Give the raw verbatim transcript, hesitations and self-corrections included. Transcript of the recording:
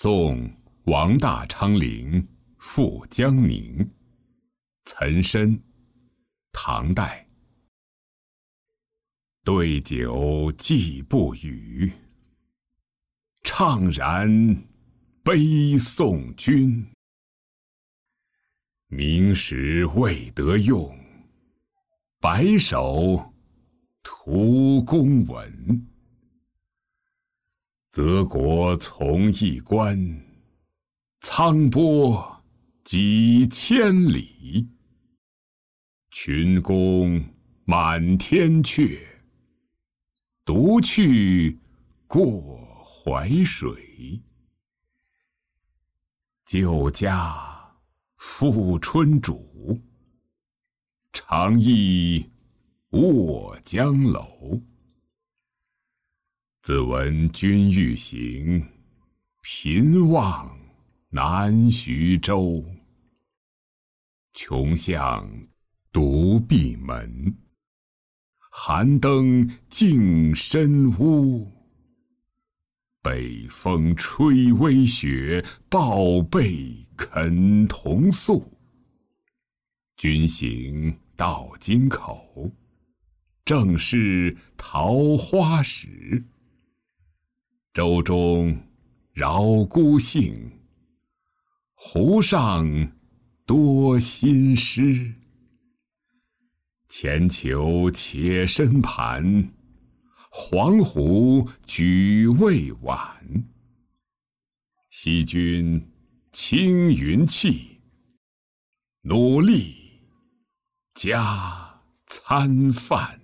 宋王大昌陵赴江宁。岑参，唐代。对酒寄不语，怅然悲送君。明时未得用，白首图公文。泽国从一关，沧波几千里。群公满天阙，独去过淮水。旧家复春主，长忆卧江楼。自闻君欲行，频望南徐州。穷巷独闭门，寒灯尽深屋。北风吹微雪，抱背啃桐素。君行到京口，正是桃花时。舟中饶孤兴，湖上多新诗。前楫且深盘，黄壶举未晚。惜君青云气，努力加餐饭。